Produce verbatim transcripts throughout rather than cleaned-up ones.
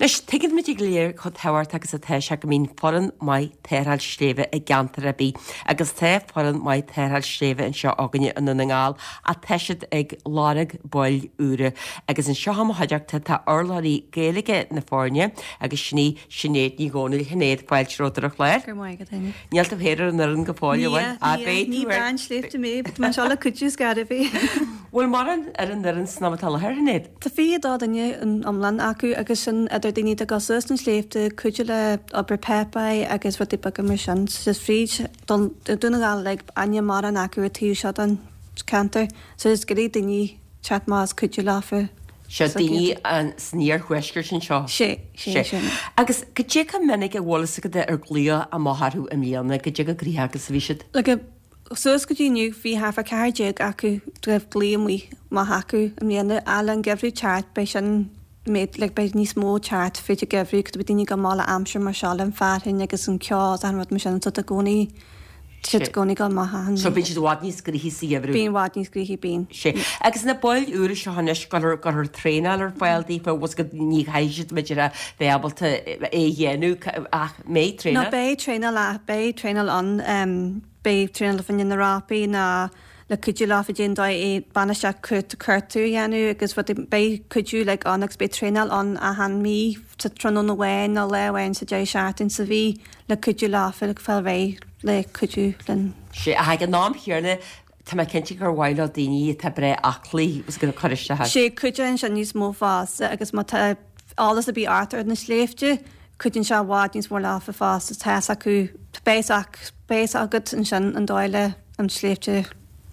Leis teigid me léir chu tehart agus a te se go mín foran mai teirhall sléve a gantar a bí, agus te foran mai teirhall sléve an seo aganine an na ngáil a teisiid ag lárig boil úre, agus an seo ha haideachta tá orlaí géalaige na fórne agus sní sinnéad ní gcónaí hinnéad fáiltrótarach léir. Níalt a héidir an an go fáile bhain a bé ní ban sléifte mé, man seála cuiús gar a bhí. Bhfuil mar an ar an ar an snamatala hinnéad. Tá fi dá daine an amlan acu agus sin idir daoine a gasús na sléifte cuiide le obair pepa agus bfu tipa go mar sin sis fríd dúna gáil le aine mar an acu a tíú seo an cantar, so is goí daoine chat más cuiide láfa. Se daoine an sníor huisgur sin seo. sé sé sin. Agus go dé go minic a bhlas go de ar glua a máthú am líana go dé go gríthe agus bhíisiid. Le sus go dtíniu hí hafa cairdeag acu dribh glíamí má hacu am líana eile an gefriú teart bei sin méid le bei níos mó teart féidir gefriú go daoine go mála amsir mar seáil an fearthain agus an ceás an rud mar sin tu a gcónaí si gcónaí go maithe. So bín siad bhád níos gríthe síomhrú. Bíon bhád níos gríthe bíon. sé. Agus na boil úra se hanis gur gur trénal ar fáildaí fa was go ní haisid meidir a bhéabalta é dhéanú ach mé trénal? No bé trénal a bé trénal an um, bé trénal fan in na rápaí na le cuiú lá dé dá é banna se chut chuirtú dhéanú agus bfu bé cuiú le annagus bé trénal an a han mí sa tron na bhhain na lehhain sa dé seaartin sa bhí le cuiú lá fel fel ré le cuiú len. sé a haag an nám hiarna tá cinnte gur bhhaile a daoine tá bre aclaí was go choiriste. sé cuiide sin níos mó fás agus má álas a bí átar na sléifte chuidn se bhád níos mór láfa fás tá acu béach béis agat an sin an dáile an sléifte.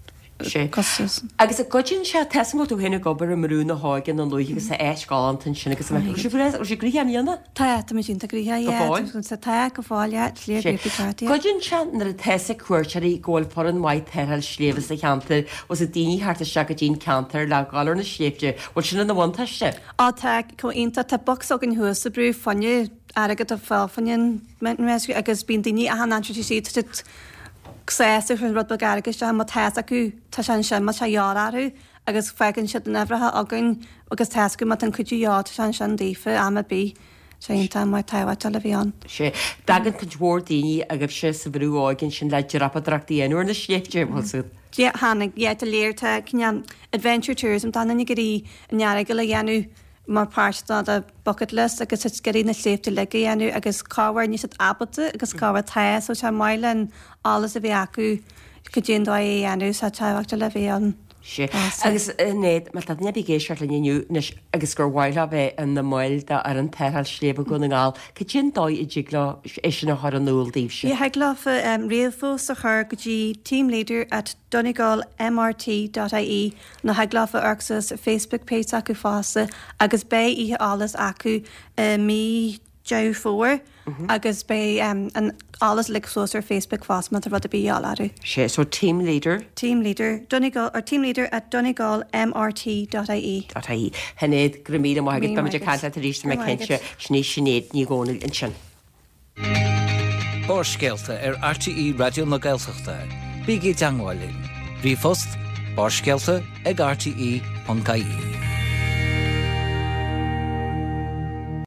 sé. Agus a godin se teú tú héna gobar a marúna hágan an luúgus a éisgáin sin agus sé sé gríanana? Tá mé sin gríthe sa te go fáile léirpáí. Godin se nar a teessa cuairteí ggóil for an maiid teil slévas a cheantar os a daoine hartta se go dín cantar le gáir na sléifte bhil sinna na bhaintaiste. Á te có onanta tá box a an thuas a brú fanne agad a fáfanin meú agus bíon daoine a hanantí sí séú chun rud bagaragus te má teas acu tá sean sin má se jararú agus fegann si an efrathe agan agus teascu mat an chuúá sean sin dífa am bí sé tá mai taihha tal a bhíán. sé dagan chu dhór daoine a go sé sa bhrúáginn sin le rappadraachtaíonúir na sléifte bhilsú. Dé hánig é a léirte cinean adventure tourism tána gurí neara go le dhéanú mar páirtá a bucket list agus scarí na sléifte le dhéanú agus cáhar níos abalta agus cáhar taas ó se mailen alles a bhí acu go dé dá é dhéanú sa tehaachta le bhíán. sé agus néad mar tá nebí géisiart le nniu agus gur bhhaile bheith an na máil de ar an teirhall slébe go na ngáil, go sin dóid i ddígla é sin na thar an núil díobh sé. Bhí heaglafa réalfós a chur go dtí team leader at donegal m r t dot i e na heaglafa arcsas Facebook page acu fása agus bé ihe alles acu mí Joe fór agus bé an alles le sós ar Facebook fás mat a rud a bíáú. sé so team leader Team leader Donegal or team leader at donegal m r t dot i e. Hennéad gromíad maigad be caiile a ríiste me cinse sní sinnéad ní gcónail in sin. Bárscéalta ar R T E Radio na Gaeltachta. Bígé deangáilin. Bhí fust, bárscéalta ag R T E an K I.